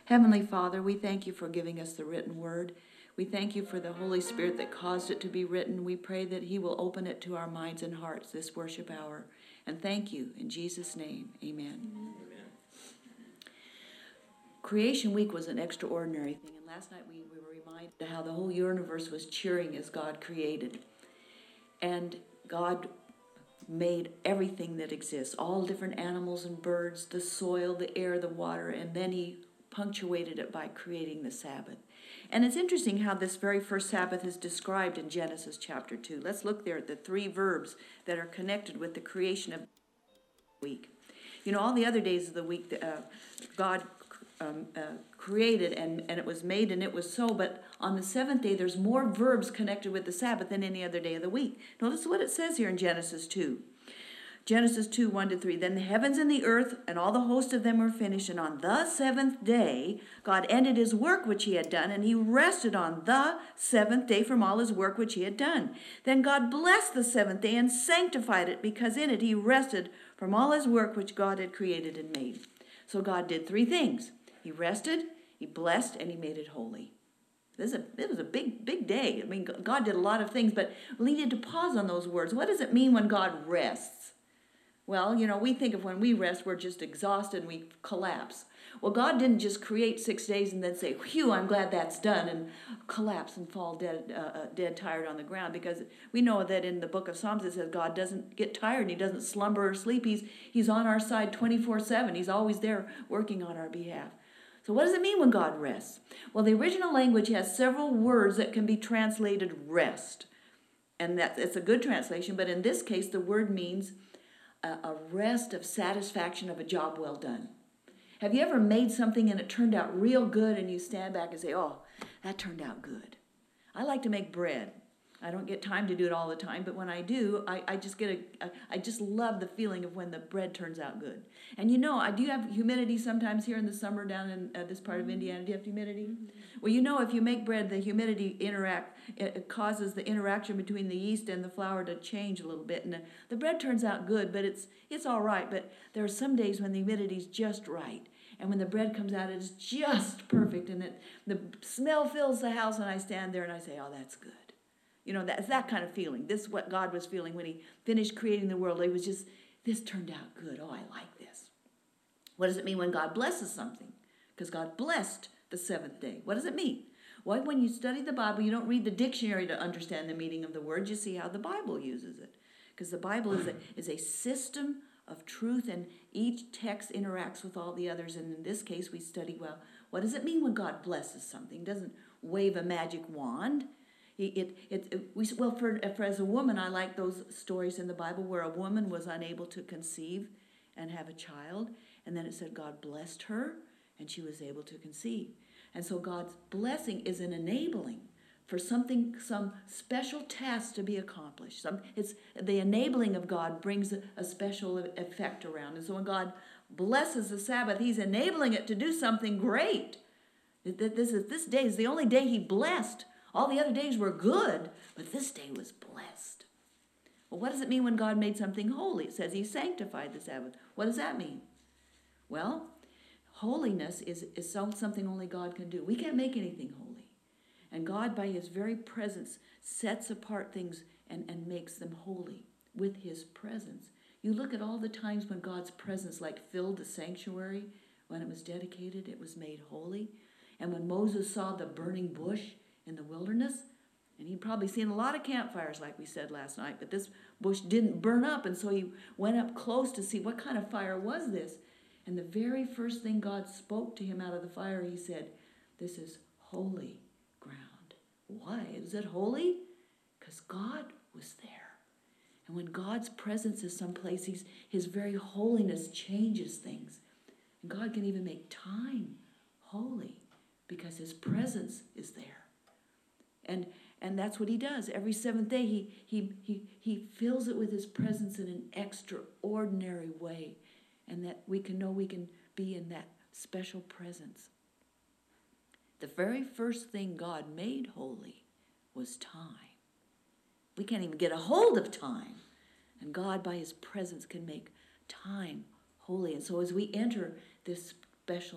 Heavenly Father, we thank you for giving us the written word. We thank you for the Holy Spirit that caused it to be written. We pray that he will open it to our minds and hearts this worship hour. And thank you in Jesus' name. Amen. Amen. Creation Week was an extraordinary thing. And last night we were reminded how the whole universe was cheering as God created. And God made everything that exists, all different animals and birds, the soil, the air, the water, and then he punctuated it by creating the Sabbath. And it's interesting how this very first Sabbath is described in Genesis chapter 2. Let's look there at the three verbs that are connected with the creation of the week. You know, all the other days of the week, God created and it was made and it was so, but on the seventh day there's more verbs connected with the Sabbath than any other day of the week. Notice what it says here in Genesis 2. Genesis 2, 1-3. Then the heavens and the earth and all the host of them were finished, and on the seventh day God ended his work which he had done, and he rested on the seventh day from all his work which he had done. Then God blessed the seventh day and sanctified it, because in it he rested from all his work which God had created and made. So God did three things. He rested, he blessed, and he made it holy. This was a big day. I mean, God did a lot of things, but we need to pause on those words. What does it mean when God rests? Well, you know, we think of when we rest, we're just exhausted and we collapse. Well, God didn't just create 6 days and then say, "Phew, I'm glad that's done," and collapse and fall dead tired on the ground, because we know that in the book of Psalms it says God doesn't get tired and he doesn't slumber or sleep. He's on our side 24/7. He's always there working on our behalf. So what does it mean when God rests? Well, the original language has several words that can be translated rest. And it's a good translation, but in this case, the word means a rest of satisfaction of a job well done. Have you ever made something and it turned out real good and you stand back and say, "Oh, that turned out good"? I like to make bread. I don't get time to do it all the time, but when I do, I just love the feeling of when the bread turns out good. And you know, I do have humidity sometimes here in the summer down in this part of Indiana. Do you have humidity? Well, you know, if you make bread, the humidity it causes the interaction between the yeast and the flour to change a little bit, and the bread turns out good, but it's all right. But there are some days when the humidity's just right, and when the bread comes out, it's just perfect, and the smell fills the house, and I stand there and I say, "Oh, that's good." You know, that's that kind of feeling. This is what God was feeling when he finished creating the world. It was just, this turned out good. Oh, I like this. What does it mean when God blesses something? Because God blessed the seventh day. What does it mean? Well, when you study the Bible, you don't read the dictionary to understand the meaning of the word. You see how the Bible uses it. Because the Bible is a system of truth, and each text interacts with all the others. And in this case, we study, well, what does it mean when God blesses something? He doesn't wave a magic wand. For as a woman, I like those stories in the Bible where a woman was unable to conceive and have a child, and then it said God blessed her, and she was able to conceive. And so God's blessing is an enabling for something, some special task to be accomplished. It's the enabling of God brings a special effect around. And so when God blesses the Sabbath, he's enabling it to do something great. This day is the only day he blessed. All the other days were good, but this day was blessed. Well, what does it mean when God made something holy? It says he sanctified the Sabbath. What does that mean? Well, holiness is something only God can do. We can't make anything holy. And God, by his very presence, sets apart things and makes them holy with his presence. You look at all the times when God's presence filled the sanctuary. When it was dedicated, it was made holy. And when Moses saw the burning bush in the wilderness, and he'd probably seen a lot of campfires like we said last night, but this bush didn't burn up, and so he went up close to see what kind of fire was this. And the very first thing God spoke to him out of the fire, he said, "This is holy ground." Why is it holy? Because God was there. And when God's presence is someplace, his very holiness changes things. And God can even make time holy because his presence is there. And that's what he does. Every seventh day, he fills it with his presence in an extraordinary way. And that we can know we can be in that special presence. The very first thing God made holy was time. We can't even get a hold of time. And God, by his presence, can make time holy. And so as we enter this special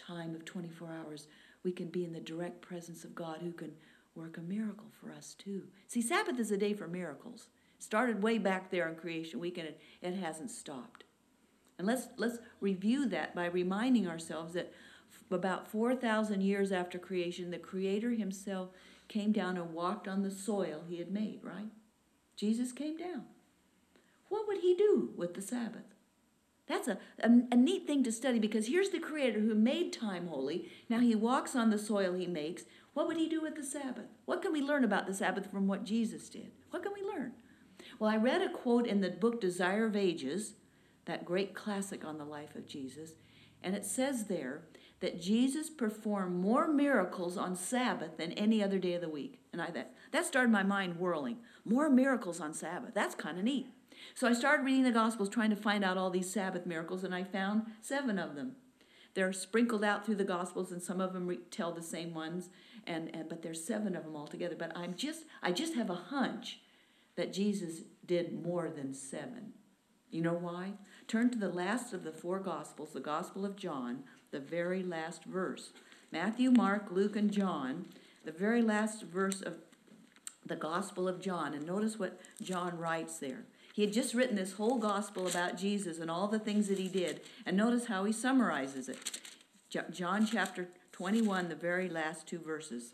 time of 24 hours, we can be in the direct presence of God who can work a miracle for us too. See, Sabbath is a day for miracles. It started way back there in creation week, and it hasn't stopped. And let's review that by reminding ourselves that about 4,000 years after creation, the Creator himself came down and walked on the soil he had made, right? Jesus came down. What would he do with the Sabbath? That's a neat thing to study, because here's the Creator who made time holy. Now he walks on the soil he makes. What would he do with the Sabbath? What can we learn about the Sabbath from what Jesus did? What can we learn? Well, I read a quote in the book Desire of Ages, that great classic on the life of Jesus, and it says there that Jesus performed more miracles on Sabbath than any other day of the week. And that started my mind whirling. More miracles on Sabbath. That's kind of neat. So I started reading the Gospels, trying to find out all these Sabbath miracles, and I found 7 of them. They're sprinkled out through the Gospels, and some of them tell the same ones, but there's 7 of them altogether. But I just have a hunch that Jesus did more than 7. You know why? Turn to the last of the 4 Gospels, the Gospel of John, the very last verse. Matthew, Mark, Luke, and John, the very last verse of the Gospel of John. And notice what John writes there. He had just written this whole gospel about Jesus and all the things that he did. And notice how he summarizes it. John chapter 21, the very last 2 verses.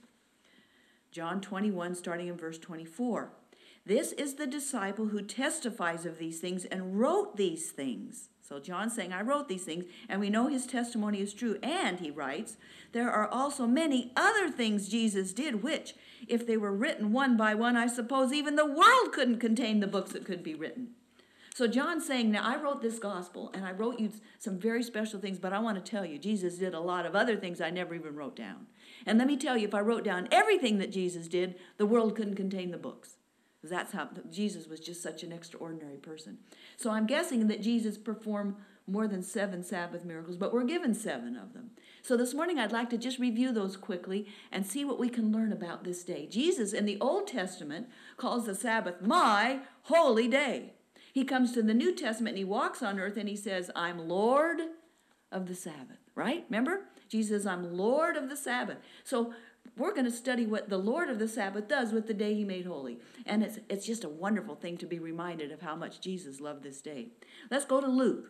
John 21, starting in verse 24. This is the disciple who testifies of these things and wrote these things. So John's saying, I wrote these things, and we know his testimony is true. And, he writes, there are also many other things Jesus did, which, if they were written one by one, I suppose even the world couldn't contain the books that could be written. So John's saying, now I wrote this gospel, and I wrote you some very special things, but I want to tell you, Jesus did a lot of other things I never even wrote down. And let me tell you, if I wrote down everything that Jesus did, the world couldn't contain the books. That's how Jesus was just such an extraordinary person. So I'm guessing that Jesus performed more than 7 Sabbath miracles, but we're given 7 of them. So this morning I'd like to just review those quickly and see what we can learn about this day. Jesus in the Old Testament calls the Sabbath my holy day. He comes to the New Testament and he walks on earth and he says, I'm Lord of the Sabbath, right? Remember? Jesus says, I'm Lord of the Sabbath. So we're going to study what the Lord of the Sabbath does with the day he made holy. And it's just a wonderful thing to be reminded of how much Jesus loved this day. Let's go to Luke,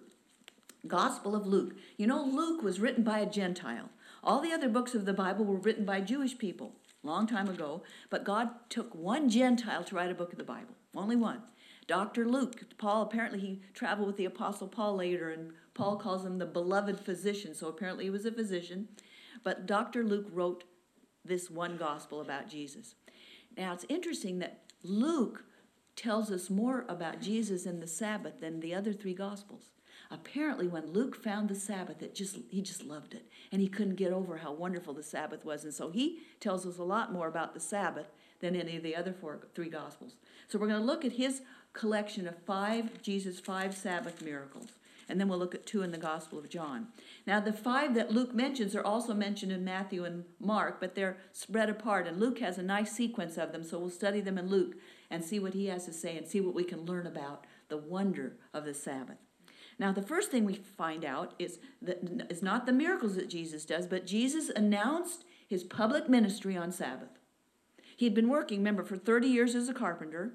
Gospel of Luke. You know, Luke was written by a Gentile. All the other books of the Bible were written by Jewish people a long time ago, but God took one Gentile to write a book of the Bible, only one. Dr. Luke, Paul, apparently he traveled with the Apostle Paul later, and Paul calls him the beloved physician, so apparently he was a physician. But Dr. Luke wrote this one gospel about Jesus. Now, it's interesting that Luke tells us more about Jesus and the Sabbath than the other 3 gospels. Apparently, when Luke found the Sabbath, he just loved it, and he couldn't get over how wonderful the Sabbath was. And so he tells us a lot more about the Sabbath than any of the other 3 gospels. So we're going to look at his collection of 5 Sabbath miracles. And then we'll look at 2 in the Gospel of John. Now, the 5 that Luke mentions are also mentioned in Matthew and Mark, but they're spread apart. And Luke has a nice sequence of them, so we'll study them in Luke and see what he has to say and see what we can learn about the wonder of the Sabbath. Now, the first thing we find out is not the miracles that Jesus does, but Jesus announced his public ministry on Sabbath. He'd been working, remember, for 30 years as a carpenter,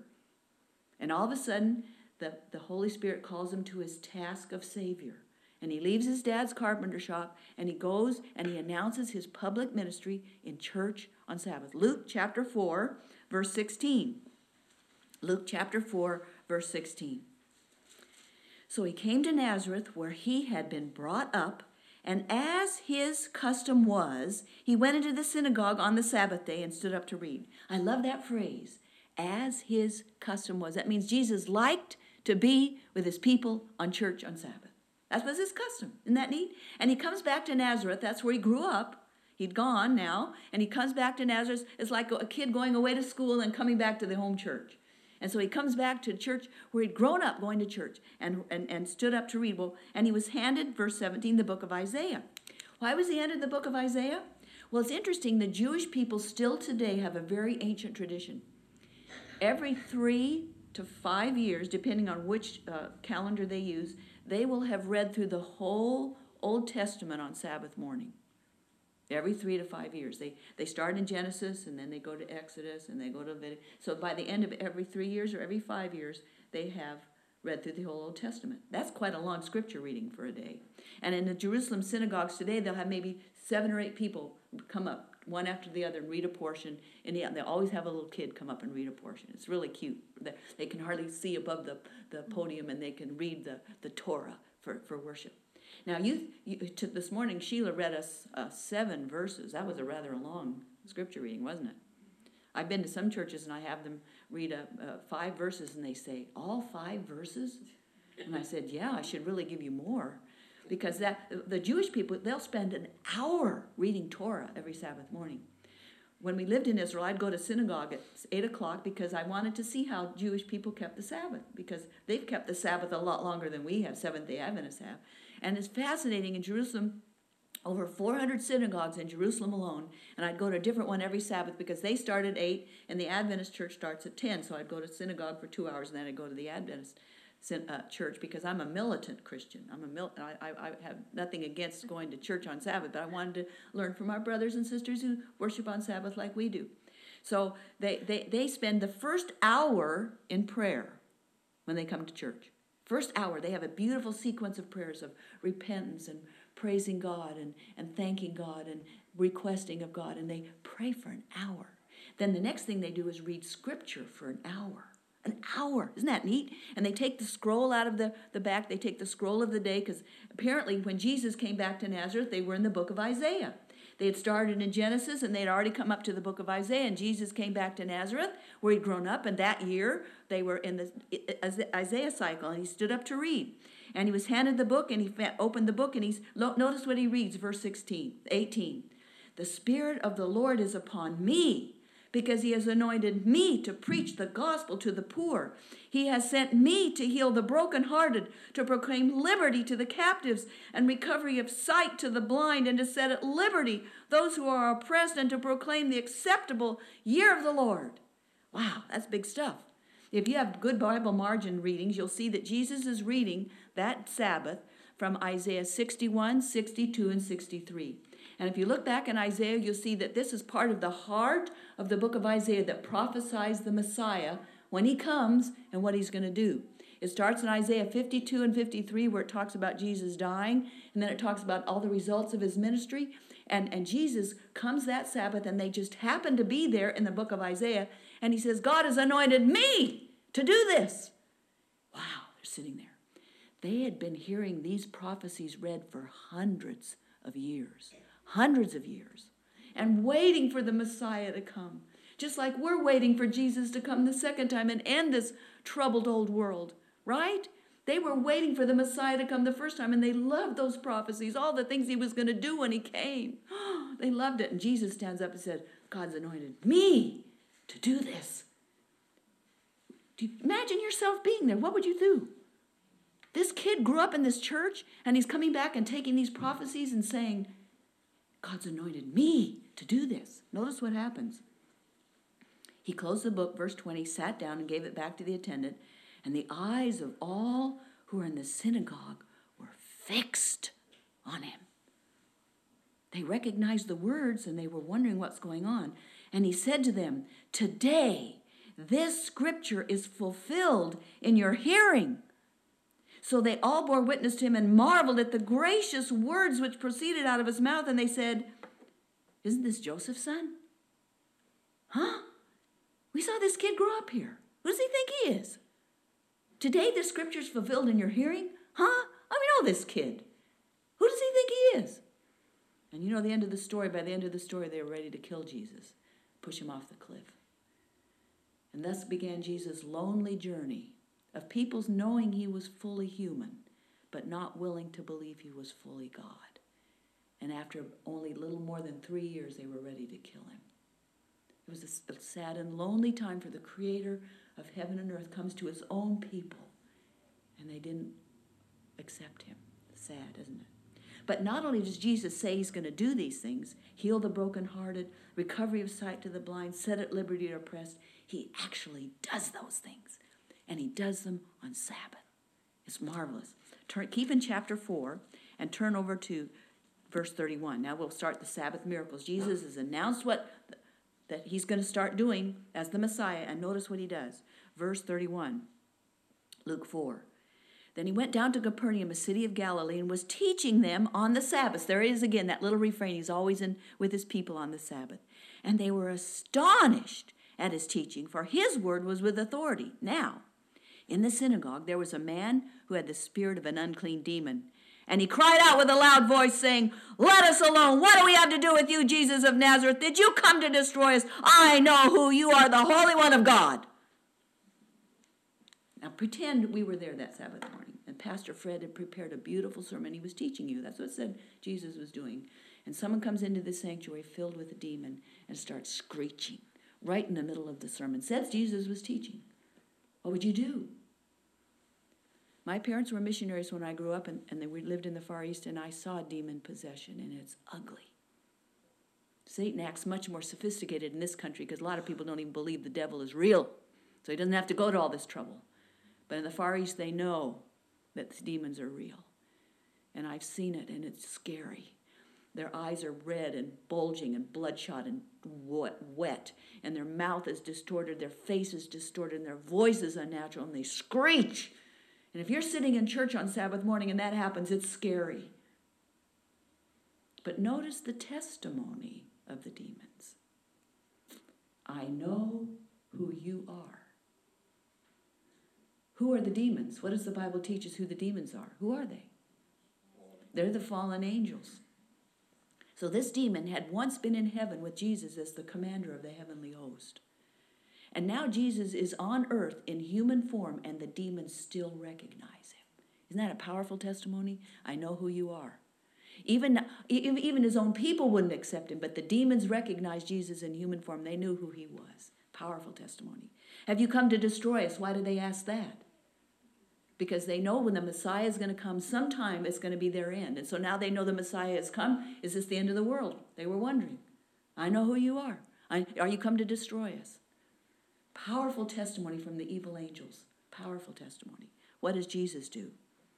and all of a sudden, the Holy Spirit calls him to his task of Savior. And he leaves his dad's carpenter shop, and he goes and he announces his public ministry in church on Sabbath. Luke chapter 4, verse 16. Luke chapter 4, verse 16. So he came to Nazareth, where he had been brought up, and as his custom was, he went into the synagogue on the Sabbath day and stood up to read. I love that phrase, as his custom was. That means Jesus liked to be with his people on church on Sabbath. That was his custom. Isn't that neat? And he comes back to Nazareth. That's where he grew up. He'd gone now, and he comes back to Nazareth. It's like a kid going away to school and coming back to the home church. And so he comes back to church where he'd grown up going to church and stood up to read. Well, and he was handed, verse 17, the book of Isaiah. Why was he handed the book of Isaiah? Well, it's interesting. The Jewish people still today have a very ancient tradition. Every 3 to 5 years, depending on which calendar they use, they will have read through the whole Old Testament on Sabbath morning. Every 3 to 5 years. They start in Genesis, and then they go to Exodus, and they go to Leviticus. So by the end of every 3 years or every 5 years, they have read through the whole Old Testament. That's quite a long scripture reading for a day. And in the Jerusalem synagogues today, they'll have maybe 7 or 8 people come up, one after the other, and read a portion. And they always have a little kid come up and read a portion. It's really cute. They can hardly see above the podium, and they can read the Torah for worship. Now, you took this morning, Sheila read us 7 verses. That was a rather long scripture reading, wasn't it? I've been to some churches, and I have them read 5 verses, and they say, all 5 verses? And I said, yeah, I should really give you more. Because the Jewish people, they'll spend an hour reading Torah every Sabbath morning. When we lived in Israel, I'd go to synagogue at 8 o'clock because I wanted to see how Jewish people kept the Sabbath, because they've kept the Sabbath a lot longer than we have, Seventh-day Adventists have. And it's fascinating in Jerusalem, over 400 synagogues in Jerusalem alone, and I'd go to a different one every Sabbath because they start at 8 and the Adventist church starts at 10, so I'd go to synagogue for 2 hours and then I'd go to the Adventist church because I'm a militant Christian. I have nothing against going to church on Sabbath, but I wanted to learn from our brothers and sisters who worship on Sabbath like we do. So they spend the first hour in prayer when they come to church. First hour, they have a beautiful sequence of prayers of repentance and praising God and thanking God and requesting of God, and they pray for an hour. Then the next thing they do is read scripture for an hour. An hour. Isn't that neat? And they take the scroll out of the back. They take the scroll of the day, because apparently when Jesus came back to Nazareth, they were in the book of Isaiah. They had started in Genesis, and they'd already come up to the book of Isaiah, and Jesus came back to Nazareth, where he'd grown up, and that year they were in the Isaiah cycle, and he stood up to read. And he was handed the book, and he opened the book, and notice what he reads, verse 18. The Spirit of the Lord is upon me, because he has anointed me to preach the gospel to the poor. He has sent me to heal the brokenhearted, to proclaim liberty to the captives and recovery of sight to the blind, and to set at liberty those who are oppressed, and to proclaim the acceptable year of the Lord. Wow, that's big stuff. If you have good Bible margin readings, you'll see that Jesus is reading that Sabbath from Isaiah 61, 62, and 63. And if you look back in Isaiah, you'll see that this is part of the heart of the book of Isaiah that prophesies the Messiah when he comes and what he's going to do. It starts in Isaiah 52 and 53, where it talks about Jesus dying, and then it talks about all the results of his ministry. And Jesus comes that Sabbath, and they just happen to be there in the book of Isaiah, and he says, God has anointed me to do this. Wow, they're sitting there. They had been hearing these prophecies read for hundreds of years, and waiting for the Messiah to come. Just like we're waiting for Jesus to come the second time and end this troubled old world, right? They were waiting for the Messiah to come the first time, and they loved those prophecies, all the things he was going to do when he came. They loved it. And Jesus stands up and said, God's anointed me to do this. Do you imagine yourself being there? What would you do? This kid grew up in this church, and he's coming back and taking these prophecies and saying, God's anointed me to do this. Notice what happens. He closed the book, verse 20, sat down and gave it back to the attendant, and the eyes of all who were in the synagogue were fixed on him. They recognized the words, and they were wondering what's going on. And he said to them, today this scripture is fulfilled in your hearing. So they all bore witness to him and marveled at the gracious words which proceeded out of his mouth. And they said, isn't this Joseph's son? Huh? We saw this kid grow up here. Who does he think he is? Today this scripture is fulfilled in your hearing? Huh? I know this kid. Who does he think he is? And you know the end of the story. By the end of the story, they were ready to kill Jesus, push him off the cliff. And thus began Jesus' lonely journey of people's knowing he was fully human, but not willing to believe he was fully God. And after only a little more than 3 years, they were ready to kill him. It was a sad and lonely time for the creator of heaven and earth comes to his own people, and they didn't accept him. Sad, isn't it? But not only does Jesus say he's going to do these things, heal the brokenhearted, recovery of sight to the blind, set at liberty the oppressed, he actually does those things. And he does them on Sabbath. It's marvelous. Keep in chapter 4 and turn over to verse 31. Now we'll start the Sabbath miracles. Jesus has announced that he's going to start doing as the Messiah, and notice what he does. Verse 31, Luke 4. Then he went down to Capernaum, a city of Galilee, and was teaching them on the Sabbath. There is again that little refrain. He's always with his people on the Sabbath. And they were astonished at his teaching, for his word was with authority. Now, in the synagogue, there was a man who had the spirit of an unclean demon. And he cried out with a loud voice, saying, "Let us alone. What do we have to do with you, Jesus of Nazareth? Did you come to destroy us? I know who you are, the Holy One of God." Now pretend we were there that Sabbath morning, and Pastor Fred had prepared a beautiful sermon. He was teaching you. That's what it said Jesus was doing. And someone comes into the sanctuary filled with a demon and starts screeching right in the middle of the sermon. Says Jesus was teaching. What would you do? My parents were missionaries when I grew up, and we lived in the Far East, and I saw demon possession, and it's ugly. Satan acts much more sophisticated in this country because a lot of people don't even believe the devil is real. So he doesn't have to go to all this trouble. But in the Far East, they know that the demons are real. And I've seen it, and it's scary. Their eyes are red and bulging and bloodshot and wet. And their mouth is distorted, their face is distorted, and their voice is unnatural, and they screech. And if you're sitting in church on Sabbath morning and that happens, it's scary. But notice the testimony of the demons. I know who you are. Who are the demons? What does the Bible teach us who the demons are? Who are they? They're the fallen angels. So this demon had once been in heaven with Jesus as the commander of the heavenly host. And now Jesus is on earth in human form, and the demons still recognize him. Isn't that a powerful testimony? I know who you are. Even his own people wouldn't accept him, but the demons recognized Jesus in human form. They knew who he was. Powerful testimony. Have you come to destroy us? Why do they ask that? Because they know when the Messiah is going to come, sometime it's going to be their end. And so now they know the Messiah has come. Is this the end of the world? They were wondering. I know who you are. Are you come to destroy us? Powerful testimony from the evil angels. Powerful testimony. What does Jesus do?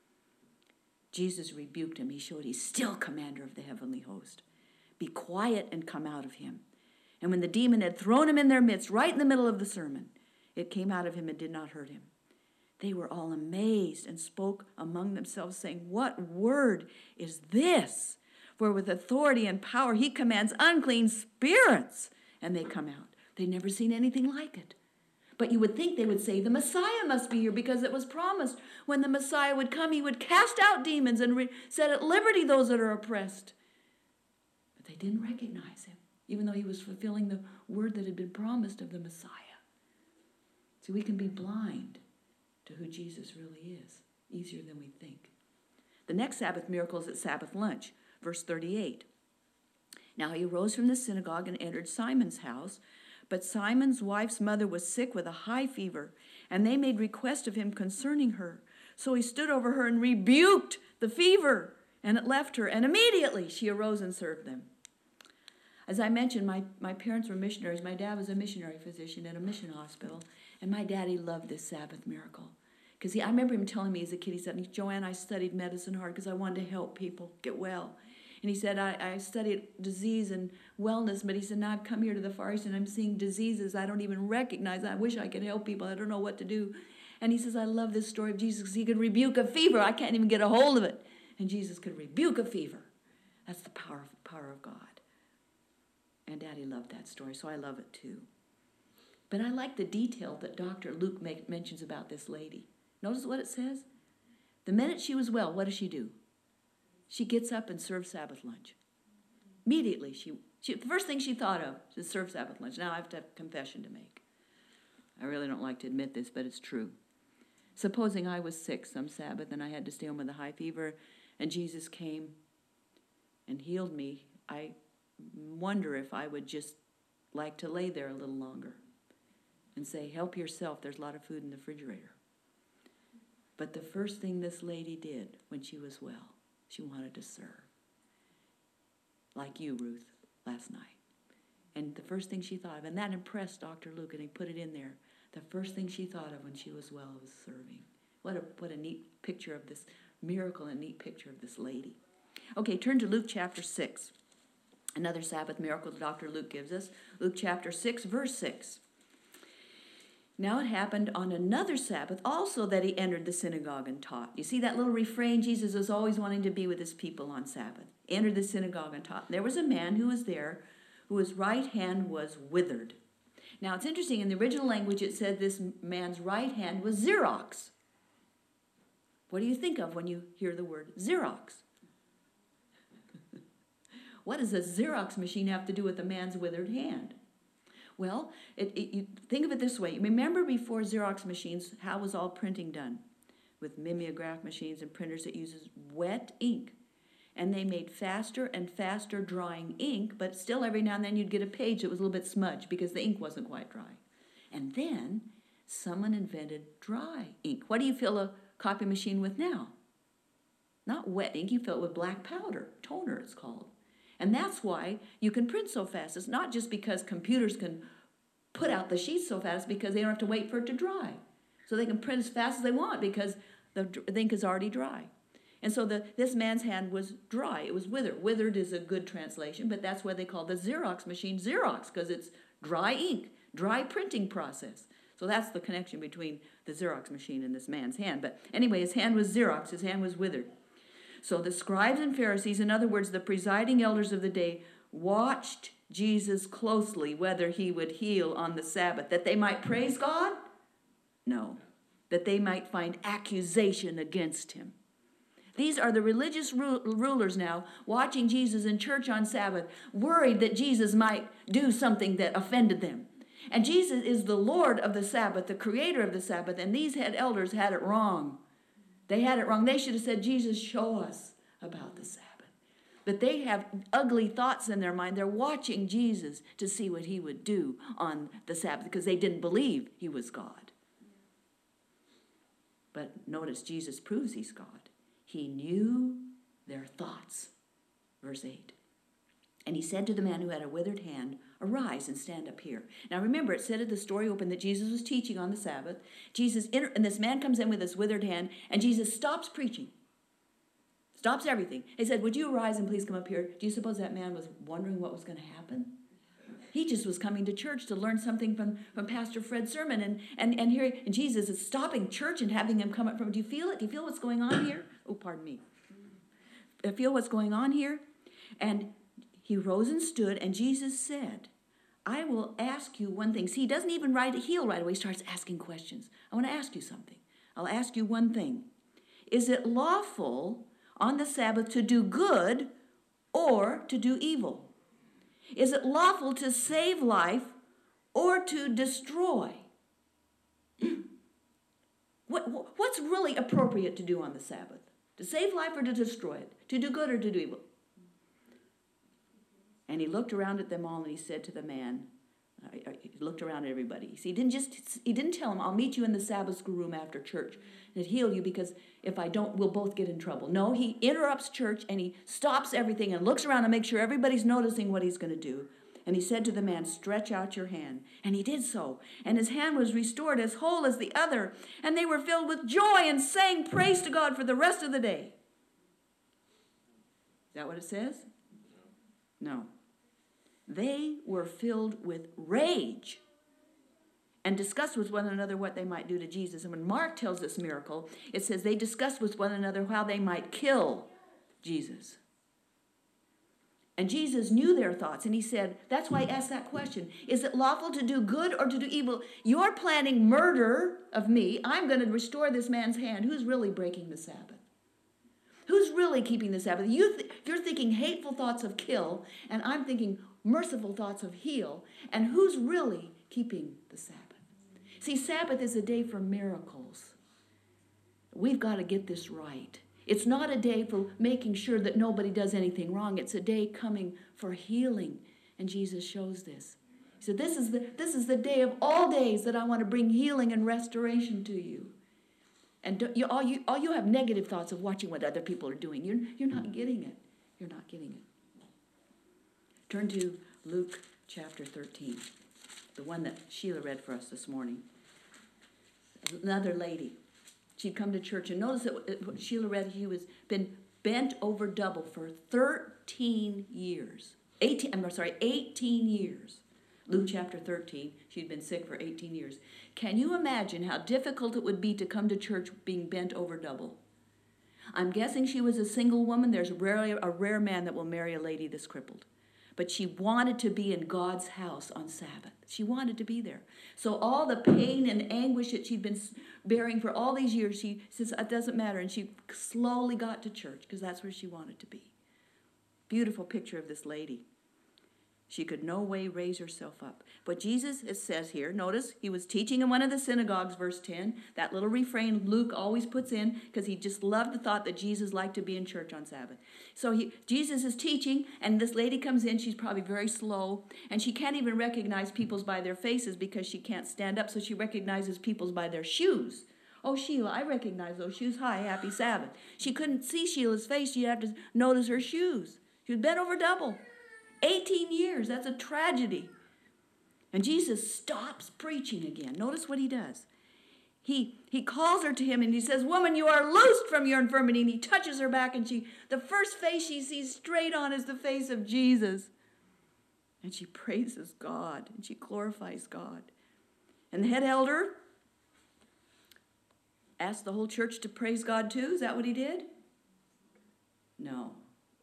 Jesus rebuked him. He showed he's still commander of the heavenly host. Be quiet and come out of him. And when the demon had thrown him in their midst, right in the middle of the sermon, it came out of him and did not hurt him. They were all amazed and spoke among themselves, saying, "What word is this? For with authority and power he commands unclean spirits, and they come out." They'd never seen anything like it. But you would think they would say, the Messiah must be here, because it was promised when the Messiah would come, he would cast out demons and set at liberty those that are oppressed. But they didn't recognize him, even though he was fulfilling the word that had been promised of the Messiah. See, we can be blind to who Jesus really is, easier than we think. The next Sabbath miracle is at Sabbath lunch, verse 38. Now he arose from the synagogue and entered Simon's house, but Simon's wife's mother was sick with a high fever, and they made request of him concerning her. So he stood over her and rebuked the fever, and it left her, and immediately she arose and served them. As I mentioned, my parents were missionaries. My dad was a missionary physician at a mission hospital, and my daddy loved this Sabbath miracle. Because I remember him telling me as a kid, he said, "Joanne, I studied medicine hard because I wanted to help people get well." And he said, I studied disease and wellness, but he said, now I've come here to the Far East and I'm seeing diseases I don't even recognize. I wish I could help people. I don't know what to do. And he says, I love this story of Jesus because he could rebuke a fever. I can't even get a hold of it. And Jesus could rebuke a fever. That's the power of God. And Daddy loved that story, so I love it too. But I like the detail that Dr. Luke mentions about this lady. Notice what it says? The minute she was well, what does she do? She gets up and serves Sabbath lunch. Immediately, the first thing she thought of is serve Sabbath lunch. Now I have to have a confession to make. I really don't like to admit this, but it's true. Supposing I was sick some Sabbath and I had to stay home with a high fever, and Jesus came and healed me, I wonder if I would just like to lay there a little longer and say, help yourself, there's a lot of food in the refrigerator. But the first thing this lady did when she was well, she wanted to serve. Like you, Ruth, last night. And the first thing she thought of, and that impressed Dr. Luke, and he put it in there, the first thing she thought of when she was well was serving. What a neat picture of this miracle, a neat picture of this lady. Okay, turn to Luke chapter 6. Another Sabbath miracle Dr. Luke gives us. Luke chapter 6, verse 6. Now it happened on another Sabbath also that he entered the synagogue and taught. You see that little refrain? Jesus was always wanting to be with his people on Sabbath. Entered the synagogue and taught. There was a man who was there whose right hand was withered. Now it's interesting, in the original language it said this man's right hand was Xerox. What do you think of when you hear the word Xerox? What does a Xerox machine have to do with a man's withered hand? Well, you think of it this way. Remember before Xerox machines, how was all printing done? With mimeograph machines and printers that uses wet ink. And they made faster and faster drying ink, but still every now and then you'd get a page that was a little bit smudged because the ink wasn't quite dry. And then someone invented dry ink. What do you fill a copy machine with now? Not wet ink, you fill it with black powder. Toner, it's called. And that's why you can print so fast. It's not just because computers can put out the sheets so fast, because they don't have to wait for it to dry. So they can print as fast as they want because the ink is already dry. And so this man's hand was dry. It was withered. Withered is a good translation, but that's why they call the Xerox machine Xerox, because it's dry ink, dry printing process. So that's the connection between the Xerox machine and this man's hand. But anyway, his hand was Xerox. His hand was withered. So the scribes and Pharisees, in other words, the presiding elders of the day, watched Jesus closely whether he would heal on the Sabbath, that they might praise God? No, that they might find accusation against him. These are the religious rulers now watching Jesus in church on Sabbath, worried that Jesus might do something that offended them. And Jesus is the Lord of the Sabbath, the creator of the Sabbath, and these head elders had it wrong. They had it wrong. They should have said, Jesus, show us about the Sabbath. But they have ugly thoughts in their mind. They're watching Jesus to see what he would do on the Sabbath because they didn't believe he was God. But notice Jesus proves he's God. He knew their thoughts. Verse 8. And he said to the man who had a withered hand, arise and stand up here. Now remember, it said at the story open that Jesus was teaching on the Sabbath. And this man comes in with his withered hand, and Jesus stops preaching. Stops everything. He said, would you arise and please come up here? Do you suppose that man was wondering what was going to happen? He just was coming to church to learn something from Pastor Fred's sermon. And here and Jesus is stopping church and having him come up from, do you feel it? Do you feel what's going on here? Oh, pardon me. I feel what's going on here? And he rose and stood, and Jesus said, I will ask you one thing. See, he doesn't even heal right away. He starts asking questions. I want to ask you something. I'll ask you one thing. Is it lawful on the Sabbath to do good or to do evil? Is it lawful to save life or to destroy? What's really appropriate to do on the Sabbath? To save life or to destroy it? To do good or to do evil? And he looked around at them all and he said to the man, he looked around at everybody. See, he didn't tell him, I'll meet you in the Sabbath school room after church and heal you because if I don't, we'll both get in trouble. No, he interrupts church and he stops everything and looks around to make sure everybody's noticing what he's going to do. And he said to the man, stretch out your hand. And he did so. And his hand was restored as whole as the other. And they were filled with joy and sang praise to God for the rest of the day. Is that what it says? No. They were filled with rage and discussed with one another what they might do to Jesus. And when Mark tells this miracle, it says they discussed with one another how they might kill Jesus. And Jesus knew their thoughts, and he said, that's why I asked that question. Is it lawful to do good or to do evil? You're planning murder of me. I'm going to restore this man's hand. Who's really breaking the Sabbath? Who's really keeping the Sabbath? You're thinking hateful thoughts of kill, and I'm thinking merciful thoughts of heal. And who's really keeping the Sabbath? See, Sabbath is a day for miracles. We've got to get this right. It's not a day for making sure that nobody does anything wrong. It's a day coming for healing. And Jesus shows this. He said, this is the day of all days that I want to bring healing and restoration to you. And all you have negative thoughts of watching what other people are doing. You're not getting it. You're not getting it. Turn to Luke chapter 13, the one that Sheila read for us this morning. Another lady. She'd come to church, and notice that what Sheila read, she was been bent over double for 13 years. 18 years. Luke chapter 13, she'd been sick for 18 years. Can you imagine how difficult it would be to come to church being bent over double? I'm guessing she was a single woman. There's rarely a rare man that will marry a lady that's crippled. But she wanted to be in God's house on Sabbath. She wanted to be there. So all the pain and anguish that she'd been bearing for all these years, she says, it doesn't matter. And she slowly got to church because that's where she wanted to be. Beautiful picture of this lady. She could no way raise herself up. But Jesus, it says here, notice, he was teaching in one of the synagogues, verse 10. That little refrain Luke always puts in because he just loved the thought that Jesus liked to be in church on Sabbath. So Jesus is teaching, and this lady comes in. She's probably very slow, and she can't even recognize people's by their faces because she can't stand up, so she recognizes people's by their shoes. Oh, Sheila, I recognize those shoes. Hi, happy Sabbath. She couldn't see Sheila's face. She'd have to notice her shoes. She was bent over double. 18 years, that's a tragedy. And Jesus stops preaching again. Notice what he does. He calls her to him and he says, woman, you are loosed from your infirmity. And he touches her back, and the first face she sees straight on is the face of Jesus. And she praises God and she glorifies God. And the head elder asked the whole church to praise God too. Is that what he did? No.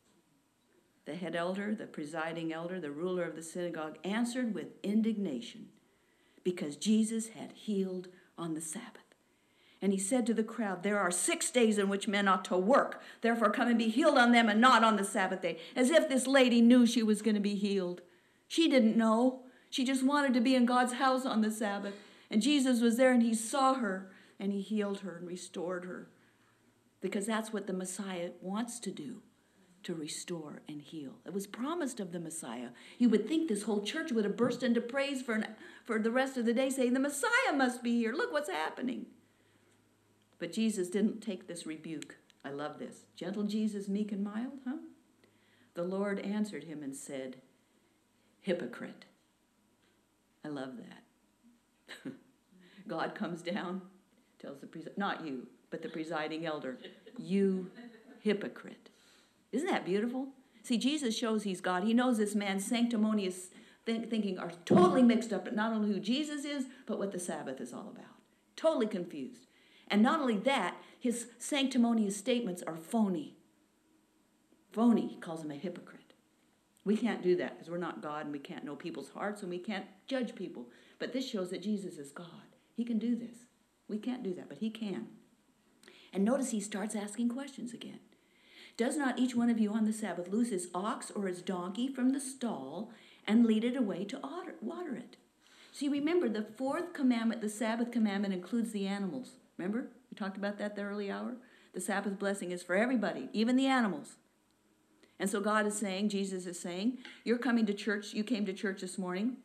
The head elder, the presiding elder, the ruler of the synagogue answered with indignation because Jesus had healed on the Sabbath. And he said to the crowd, there are 6 days in which men ought to work. Therefore come and be healed on them and not on the Sabbath day. As if this lady knew she was going to be healed. She didn't know. She just wanted to be in God's house on the Sabbath. And Jesus was there and he saw her and he healed her and restored her. Because that's what the Messiah wants to do. To restore and heal. It was promised of the Messiah. You would think this whole church would have burst into praise for the rest of the day, saying, the Messiah must be here. Look what's happening. But Jesus didn't take this rebuke. I love this. Gentle Jesus, meek and mild, huh? The Lord answered him and said, hypocrite. I love that. God comes down, tells not you, but the presiding elder, you hypocrite. Isn't that beautiful? See, Jesus shows he's God. He knows this man's sanctimonious thinking are totally mixed up, but not only who Jesus is, but what the Sabbath is all about. Totally confused. And not only that, his sanctimonious statements are phony. Phony, he calls him a hypocrite. We can't do that because we're not God and we can't know people's hearts and we can't judge people. But this shows that Jesus is God. He can do this. We can't do that, but he can. And notice he starts asking questions again. Does not each one of you on the Sabbath loose his ox or his donkey from the stall and lead it away to water it? See, remember, the fourth commandment, the Sabbath commandment, includes the animals. Remember? We talked about that the early hour. The Sabbath blessing is for everybody, even the animals. And so God is saying, Jesus is saying, you're coming to church, you came to church this morning,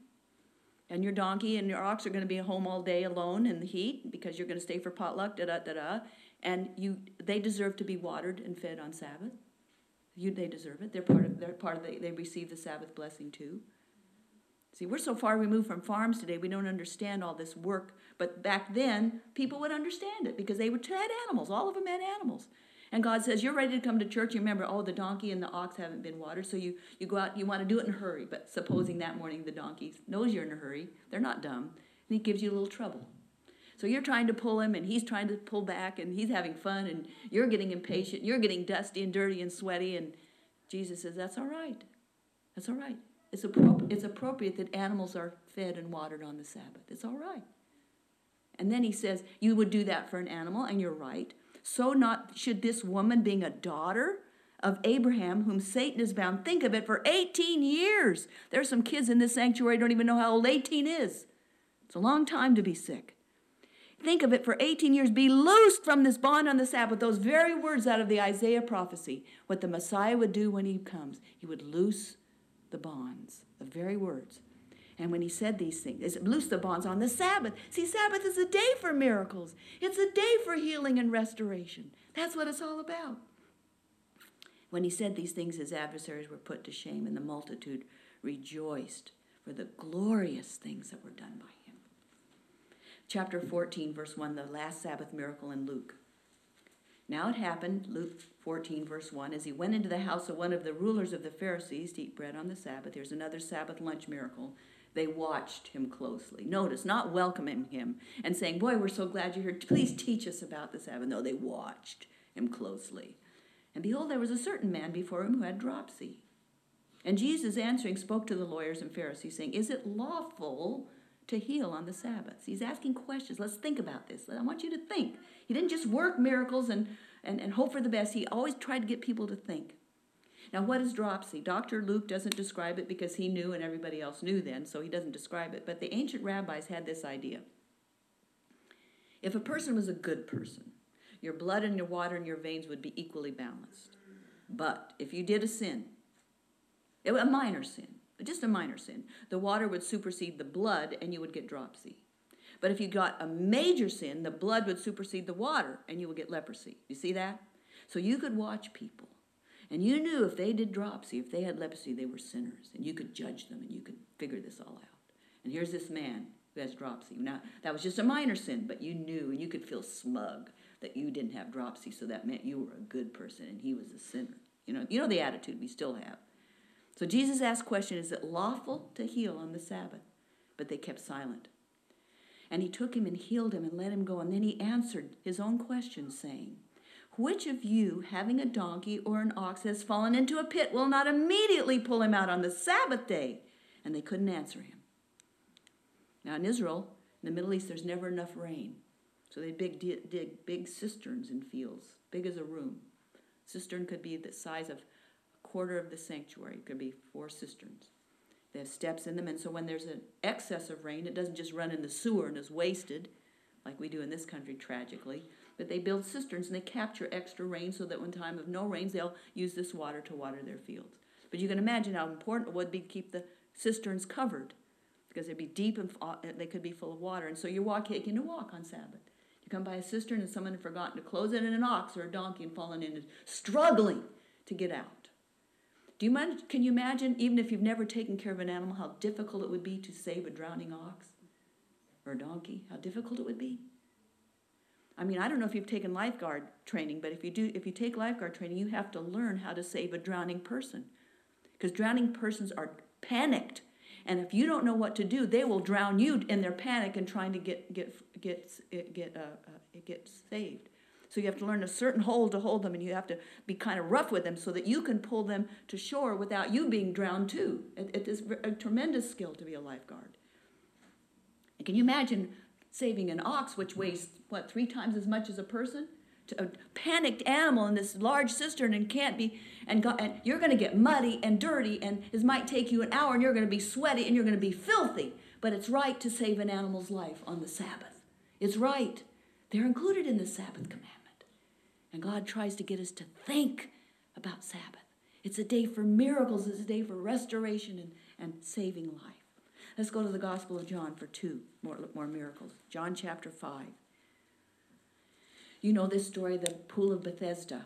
and your donkey and your ox are going to be at home all day alone in the heat because you're going to stay for potluck, da-da-da-da. And they deserve to be watered and fed on Sabbath. They deserve it. They receive the Sabbath blessing too. See, we're so far removed from farms today, we don't understand all this work. But back then, people would understand it because they had animals. All of them had animals. And God says, you're ready to come to church. You remember, the donkey and the ox haven't been watered. So you go out, you want to do it in a hurry. But supposing that morning the donkey knows you're in a hurry, they're not dumb. And he gives you a little trouble. So you're trying to pull him, and he's trying to pull back, and he's having fun, and you're getting impatient. You're getting dusty and dirty and sweaty, and Jesus says, that's all right. That's all right. It's appropriate that animals are fed and watered on the Sabbath. It's all right. And then he says, you would do that for an animal, and you're right. So not should this woman, being a daughter of Abraham, whom Satan is bound, think of it, for 18 years. There's some kids in this sanctuary who don't even know how old 18 is. It's a long time to be sick. Think of it, for 18 years, be loosed from this bond on the Sabbath. Those very words out of the Isaiah prophecy, what the Messiah would do when he comes. He would loose the bonds, the very words. And when he said these things, loose the bonds on the Sabbath. See, Sabbath is a day for miracles. It's a day for healing and restoration. That's what it's all about. When he said these things, his adversaries were put to shame, and the multitude rejoiced for the glorious things that were done by him. Chapter 14, verse 1, the last Sabbath miracle in Luke. Now it happened, Luke 14, verse 1, as he went into the house of one of the rulers of the Pharisees to eat bread on the Sabbath. Here's another Sabbath lunch miracle. They watched him closely. Notice, not welcoming him and saying, boy, we're so glad you're here. Please teach us about the Sabbath. No, they watched him closely. And behold, there was a certain man before him who had dropsy. And Jesus, answering, spoke to the lawyers and Pharisees, saying, is it lawful to heal on the Sabbath? He's asking questions. Let's think about this. I want you to think. He didn't just work miracles and hope for the best. He always tried to get people to think. Now, what is dropsy? Dr. Luke doesn't describe it because he knew and everybody else knew then, so he doesn't describe it. But the ancient rabbis had this idea. If a person was a good person, your blood and your water in your veins would be equally balanced. But if you did a sin, a minor sin, just a minor sin, the water would supersede the blood and you would get dropsy. But if you got a major sin, the blood would supersede the water and you would get leprosy. You see that? So you could watch people. And you knew if they did dropsy, if they had leprosy, they were sinners. And you could judge them and you could figure this all out. And here's this man who has dropsy. Now, that was just a minor sin, but you knew and you could feel smug that you didn't have dropsy, so that meant you were a good person and he was a sinner. You know the attitude we still have. So Jesus asked the question, is it lawful to heal on the Sabbath? But they kept silent. And he took him and healed him and let him go. And then he answered his own question, saying, which of you, having a donkey or an ox, has fallen into a pit, will not immediately pull him out on the Sabbath day? And they couldn't answer him. Now in Israel, in the Middle East, there's never enough rain. So they dig big cisterns in fields, big as a room. Cistern could be the size of a quarter of the sanctuary. It could be 4 cisterns. They have steps in them, and so when there's an excess of rain, it doesn't just run in the sewer and is wasted, like we do in this country, tragically. But they build cisterns and they capture extra rain so that when time of no rains, they'll use this water to water their fields. But you can imagine how important it would be to keep the cisterns covered, because they'd be deep and they could be full of water. And so you're taking a walk on Sabbath. You come by a cistern and someone had forgotten to close it, and an ox or a donkey and fallen in and struggling to get out. Can you imagine, even if you've never taken care of an animal, how difficult it would be to save a drowning ox or a donkey? How difficult it would be? I mean, I don't know if you've taken lifeguard training, but if you take lifeguard training, you have to learn how to save a drowning person. Because drowning persons are panicked. And if you don't know what to do, they will drown you in their panic and trying to get saved. So you have to learn a certain hold to hold them, and you have to be kind of rough with them so that you can pull them to shore without you being drowned too. It is a tremendous skill to be a lifeguard. And can you imagine saving an ox, which weighs, 3 times as much as a person? A panicked animal in this large cistern and can't be, and you're going to get muddy and dirty, and it might take you an hour, and you're going to be sweaty, and you're going to be filthy. But it's right to save an animal's life on the Sabbath. It's right. They're included in the Sabbath commandment. And God tries to get us to think about Sabbath. It's a day for miracles. It's a day for restoration and saving life. Let's go to the Gospel of John for 2 more miracles. John chapter 5. You know this story, the Pool of Bethesda.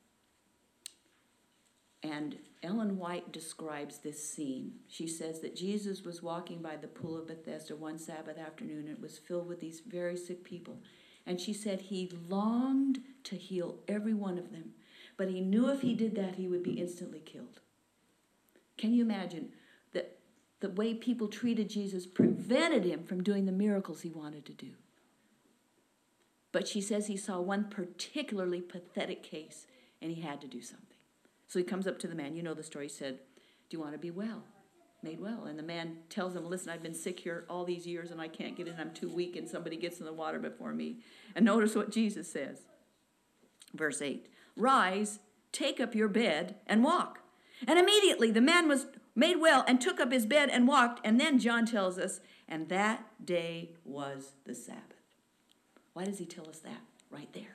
And Ellen White describes this scene. She says that Jesus was walking by the Pool of Bethesda one Sabbath afternoon, and it was filled with these very sick people. And she said he longed to heal every one of them, but he knew if he did that, he would be instantly killed. Can you imagine that the way people treated Jesus prevented him from doing the miracles he wanted to do? But she says he saw one particularly pathetic case, and he had to do something. So he comes up to the man. You know the story. He said, do you want to be well? Made well. And the man tells him, listen, I've been sick here all these years, and I can't get in. I'm too weak, and somebody gets in the water before me. And notice what Jesus says. Verse 8, rise, take up your bed, and walk. And immediately the man was made well and took up his bed and walked. And then John tells us, and that day was the Sabbath. Why does he tell us that right there?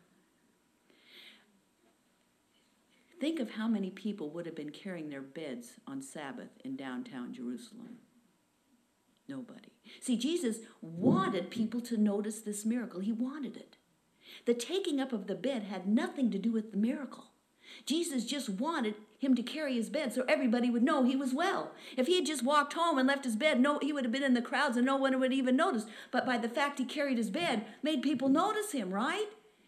Think of how many people would have been carrying their beds on Sabbath in downtown Jerusalem. Nobody. See, Jesus wanted people to notice this miracle. He wanted it. The taking up of the bed had nothing to do with the miracle. Jesus just wanted him to carry his bed so everybody would know he was well. If he had just walked home and left his bed, he would have been in the crowds and no one would even notice. But by the fact he carried his bed, made people notice him, right?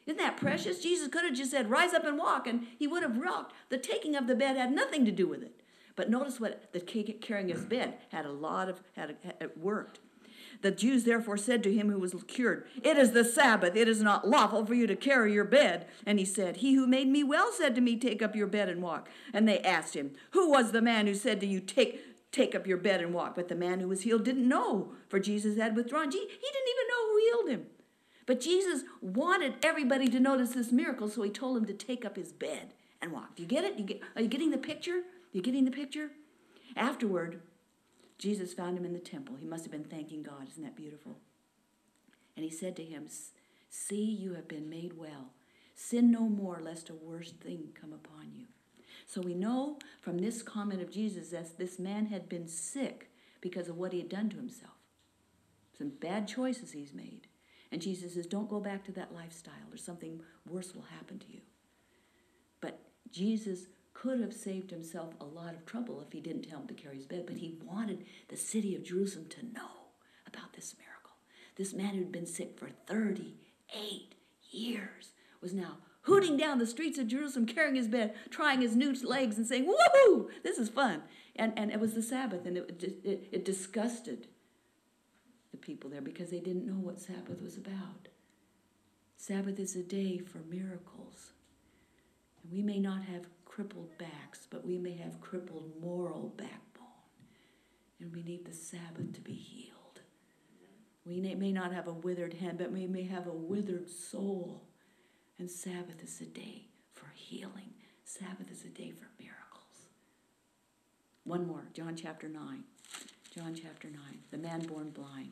Isn't that precious? Jesus could have just said, rise up and walk, and he would have walked. The taking of the bed had nothing to do with it. But notice what the carrying his bed had it worked. The Jews therefore said to him who was cured, it is the Sabbath. It is not lawful for you to carry your bed. And he said, he who made me well said to me, take up your bed and walk. And they asked him, who was the man who said to you, take up your bed and walk? But the man who was healed didn't know, for Jesus had withdrawn. He didn't even know who healed him. But Jesus wanted everybody to notice this miracle, so he told him to take up his bed and walk. Do you get it? Are you getting the picture? You getting the picture? Afterward, Jesus found him in the temple. He must have been thanking God. Isn't that beautiful? And he said to him, see, you have been made well. Sin no more, lest a worse thing come upon you. So we know from this comment of Jesus that this man had been sick because of what he had done to himself. Some bad choices he's made. And Jesus says, don't go back to that lifestyle or something worse will happen to you. But Jesus could have saved himself a lot of trouble if he didn't tell him to carry his bed. But he wanted the city of Jerusalem to know about this miracle. This man who'd been sick for 38 years was now hooting down the streets of Jerusalem, carrying his bed, trying his new legs and saying, woohoo, this is fun. And it was the Sabbath, and it disgusted the people there because they didn't know what Sabbath was about. Sabbath is a day for miracles. And we may not have crippled backs, but we may have crippled moral backbone. And we need the Sabbath to be healed. We may not have a withered hand, but we may have a withered soul. And Sabbath is a day for healing. Sabbath is a day for miracles. One more, John chapter 9. John chapter 9, the man born blind.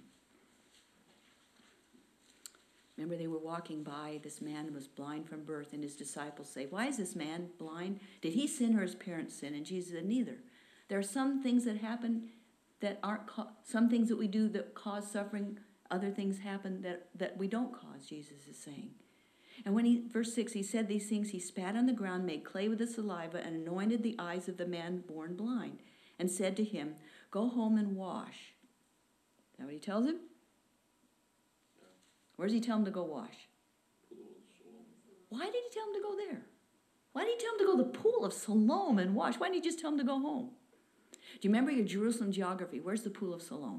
Remember, they were walking by. This man was blind from birth, and his disciples say, why is this man blind? Did he sin or his parents sin? And Jesus said, neither. There are some things that happen that aren't, some things that we do that cause suffering. Other things happen that we don't cause, Jesus is saying. And when verse 6, he said these things, he spat on the ground, made clay with the saliva, and anointed the eyes of the man born blind, and said to him, go home and wash. Is that what he tells him? Where does he tell him to go wash? Why did he tell him to go there? Why did he tell him to go to the pool of Siloam and wash? Why didn't he just tell him to go home? Do you remember your Jerusalem geography? Where's the pool of Siloam?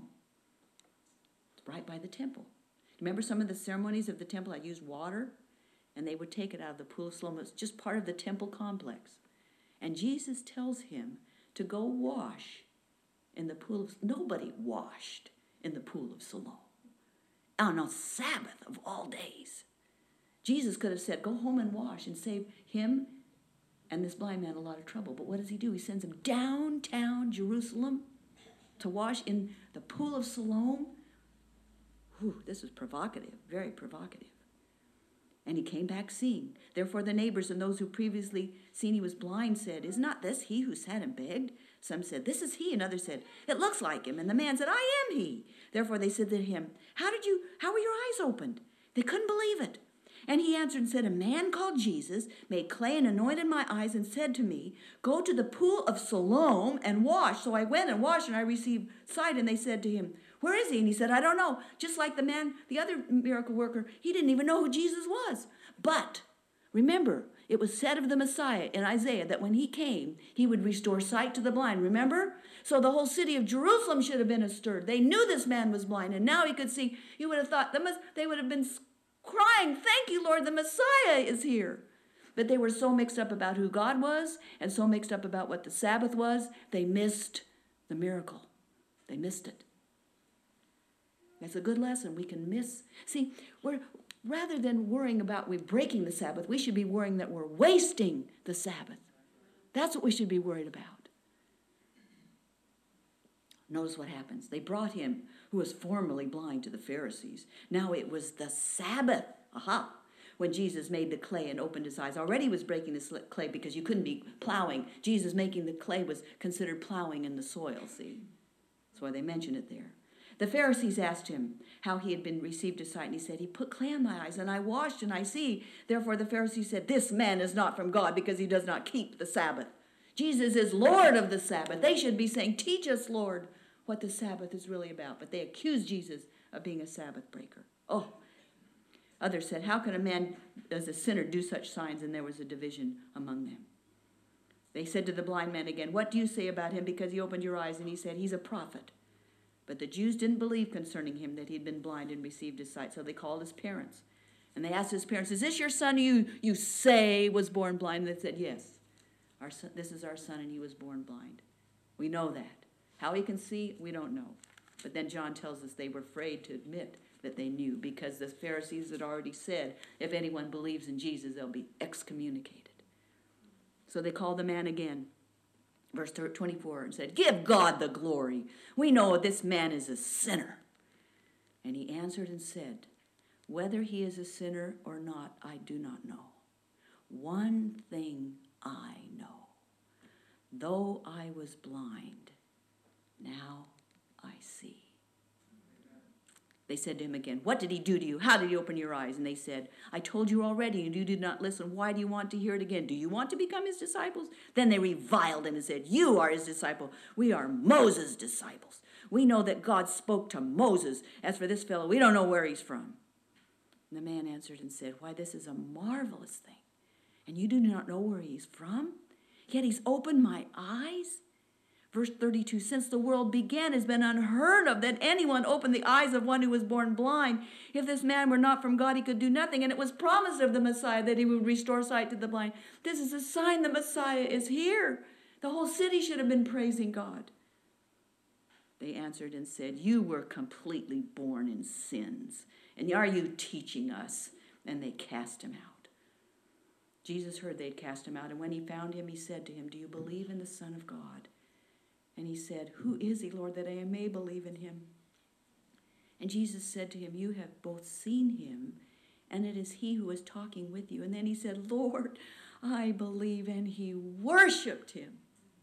It's right by the temple. Do you remember some of the ceremonies of the temple? I used water, and they would take it out of the pool of Siloam. It's just part of the temple complex. And Jesus tells him to go wash in the pool of... Nobody washed in the pool of Siloam on a Sabbath of all days. Jesus could have said, go home and wash, and save him and this blind man a lot of trouble. But what does he do? He sends him downtown Jerusalem to wash in the pool of Siloam. Whew, this was provocative, very provocative. And he came back seeing. Therefore the neighbors and those who previously seen he was blind said, is not this he who sat and begged? Some said, this is he. And others said, it looks like him. And the man said, I am he. Therefore they said to him, how were your eyes opened? They couldn't believe it. And he answered and said, a man called Jesus made clay and anointed my eyes and said to me, go to the pool of Siloam and wash. So I went and washed and I received sight. And they said to him, where is he? And he said, I don't know. Just like the man, the other miracle worker, he didn't even know who Jesus was. But remember, it was said of the Messiah in Isaiah that when he came, he would restore sight to the blind. Remember? So the whole city of Jerusalem should have been astir. They knew this man was blind, and now he could see. You would have thought they would have been crying, thank you, Lord, the Messiah is here. But they were so mixed up about who God was and so mixed up about what the Sabbath was, they missed the miracle. They missed it. That's a good lesson. We can miss. See, rather than worrying about we breaking the Sabbath, we should be worrying that we're wasting the Sabbath. That's what we should be worried about. Notice what happens. They brought him, who was formerly blind, to the Pharisees. Now it was the Sabbath. Aha. When Jesus made the clay and opened his eyes. Already he was breaking the clay because you couldn't be plowing. Jesus making the clay was considered plowing in the soil, see? That's why they mention it there. The Pharisees asked him how he had been received to sight, and he said, he put clay on my eyes, and I washed, and I see. Therefore the Pharisees said, this man is not from God, because he does not keep the Sabbath. Jesus is Lord of the Sabbath. They should be saying, teach us, Lord, what the Sabbath is really about. But they accused Jesus of being a Sabbath breaker. Oh, Others said, how can a man as a sinner do such signs? And there was a division among them. They said to the blind man again, what do you say about him because he opened your eyes? And he said, he's a prophet. But the Jews didn't believe concerning him that he'd been blind and received his sight. So they called his parents. And they asked his parents, is this your son you say was born blind? And they said, yes. Our son, this is our son, and he was born blind. We know that. How he can see, we don't know. But then John tells us they were afraid to admit that they knew, because the Pharisees had already said, if anyone believes in Jesus, they'll be excommunicated. So they called the man again, verse 24, and said, give God the glory. We know this man is a sinner. And he answered and said, whether he is a sinner or not, I do not know. One thing I know. Though I was blind, now I see. They said to him again, what did he do to you? How did he open your eyes? And they said, I told you already, and you did not listen. Why do you want to hear it again? Do you want to become his disciples? Then they reviled him and said, you are his disciple. We are Moses' disciples. We know that God spoke to Moses. As for this fellow, we don't know where he's from. And the man answered and said, why, this is a marvelous thing. And you do not know where he's from? Yet he's opened my eyes. Verse 32, since the world began, it has been unheard of that anyone opened the eyes of one who was born blind. If this man were not from God, he could do nothing. And it was promised of the Messiah that he would restore sight to the blind. This is a sign the Messiah is here. The whole city should have been praising God. They answered and said, you were completely born in sins. And are you teaching us? And they cast him out. Jesus heard they'd cast him out. And when he found him, he said to him, do you believe in the Son of God? And he said, who is he, Lord, that I may believe in him? And Jesus said to him, you have both seen him, and it is he who is talking with you. And then he said, Lord, I believe. And he worshiped him.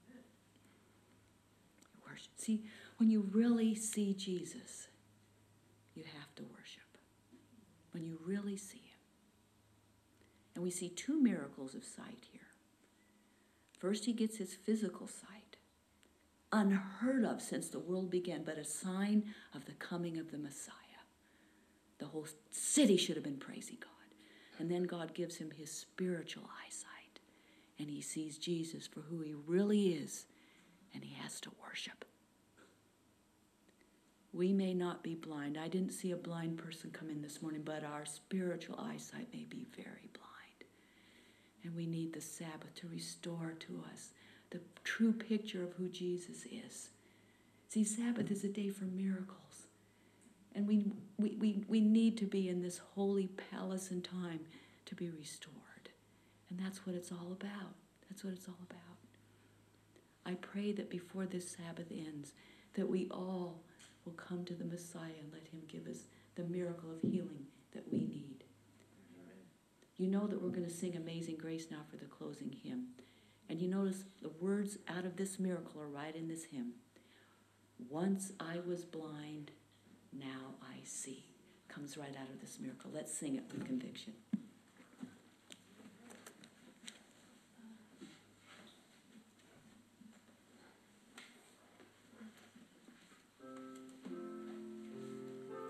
See, when you really see Jesus, you have to worship. When you really see him. And we see two miracles of sight here. First, he gets his physical sight. Unheard of since the world began, but a sign of the coming of the Messiah. The whole city should have been praising God. And then God gives him his spiritual eyesight. And he sees Jesus for who he really is. And he has to worship. We may not be blind. I didn't see a blind person come in this morning, but our spiritual eyesight may be very blind. And we need the Sabbath to restore to us the true picture of who Jesus is. See, Sabbath is a day for miracles. And we need to be in this holy palace and time to be restored. And that's what it's all about. That's what it's all about. I pray that before this Sabbath ends, that we all will come to the Messiah and let him give us the miracle of healing that we need. Amen. You know that we're going to sing Amazing Grace now for the closing hymn. And you notice the words out of this miracle are right in this hymn. Once I was blind, now I see. Comes right out of this miracle. Let's sing it with conviction.